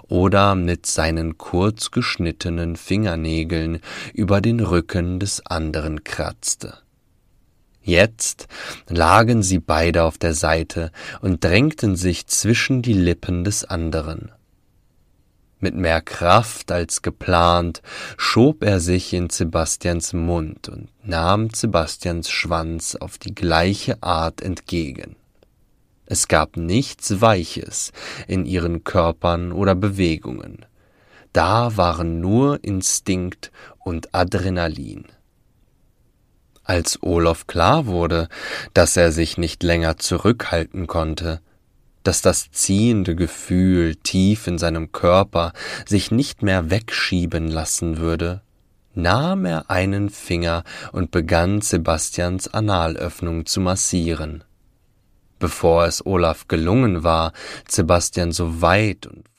oder mit seinen kurz geschnittenen Fingernägeln über den Rücken des anderen kratzte. Jetzt lagen sie beide auf der Seite und drängten sich zwischen die Lippen des anderen. Mit mehr Kraft als geplant schob er sich in Sebastians Mund und nahm Sebastians Schwanz auf die gleiche Art entgegen. Es gab nichts Weiches in ihren Körpern oder Bewegungen. Da waren nur Instinkt und Adrenalin. Als Olof klar wurde, dass er sich nicht länger zurückhalten konnte, dass das ziehende Gefühl tief in seinem Körper sich nicht mehr wegschieben lassen würde, nahm er einen Finger und begann Sebastians Analöffnung zu massieren. Bevor es Olaf gelungen war, Sebastian so weit und